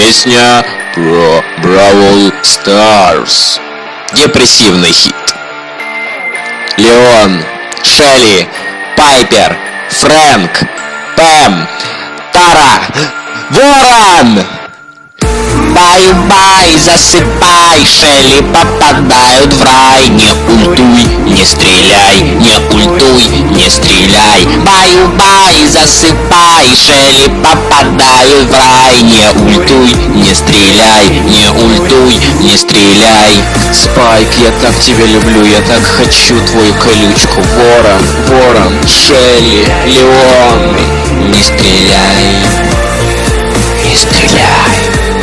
Песня про Brawl Stars. Депрессивный хит. Леон, Шелли, Пайпер, Фрэнк, Пэм, Тара, Ворон! Бай-бай, засыпай, Шелли попадают в рай. Не ультуй, не стреляй, не ультуй, не стреляй. Бай-бай, засыпай, Шелли попадают в рай. Не ультуй, не стреляй, не ультуй, не стреляй. Спайк, я так тебя люблю, я так хочу твою колючку. Ворон, Ворон, Шелли, Леон. Не стреляй, не стреляй.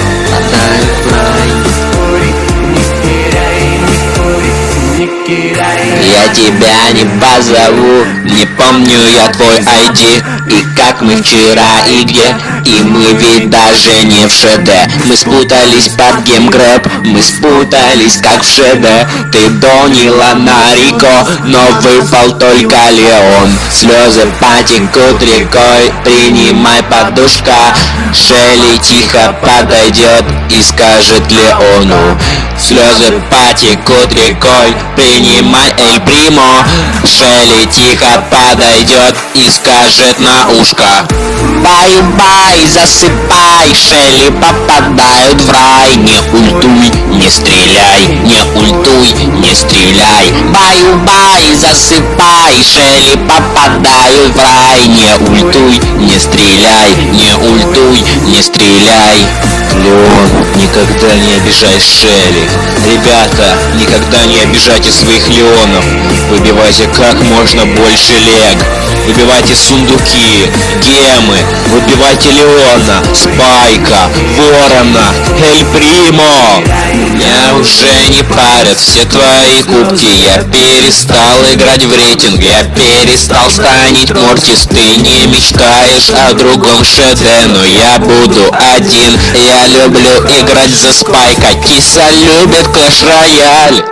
Я тебя не позову, не помню я твой ID. И как мы вчера и где, и мы ведь даже не в ШД. Мы спутались под геймгрэб, мы спутались как в ШД. Ты донила на Рико, но выпал только Леон. Слезы потекут рекой, принимай, подушка. Шелли тихо подойдет и скажет Леону. Слезы потекут рекой, принимай, Эль Примо. Шелли тихо подойдет и скажет на ушко. Бай-бай, засыпай, Шелли попадают в рай. Не ультуй, не стреляй, не ультуй, не стреляй. Бай-бай, засыпай, Шелли попадают в рай. Не ультуй, не стреляй, не ультуй, не стреляй. Леон, никогда не обижай Шелли. Ребята, никогда не обижайте своих Леонов. Выбивайте как можно больше лег. Выбивайте сундуки, гемы. Выбивайте Леона, Спайка, Ворона, Эль Примо. Меня уже не парят все твои кубки. Я перестал играть в рейтинг, я перестал станить Мортис. Ты не мечтаешь о другом ШД, но я буду один. Я люблю играть за Спайка, киса любит Clash Royale.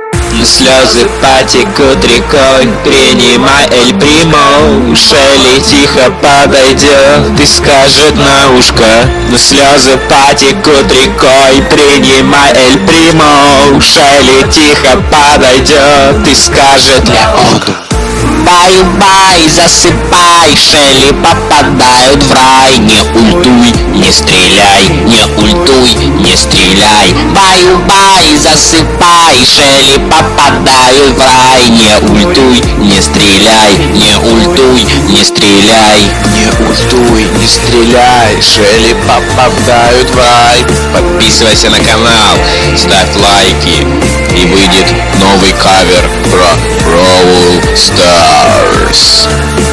Слезы потекут рекой, принимай, Эль Примо. Шелли тихо подойдет и скажет на ушко. Слезы потекут рекой, принимай, Эль Примо. Шелли тихо подойдет и скажет Леону. Бай-бай, засыпай, Шелли попадают в рай. Не ультуй, не стреляй, не ультуй, не стреляй. Бай-бай, засыпай, Шелли попадают в рай. Не ультуй, не стреляй, не ультуй, не стреляй. Не ультуй, не стреляй, Шелли попадают в рай. Подписывайся на канал, ставь лайки, и выйдет новый кавер про Brawl Stars.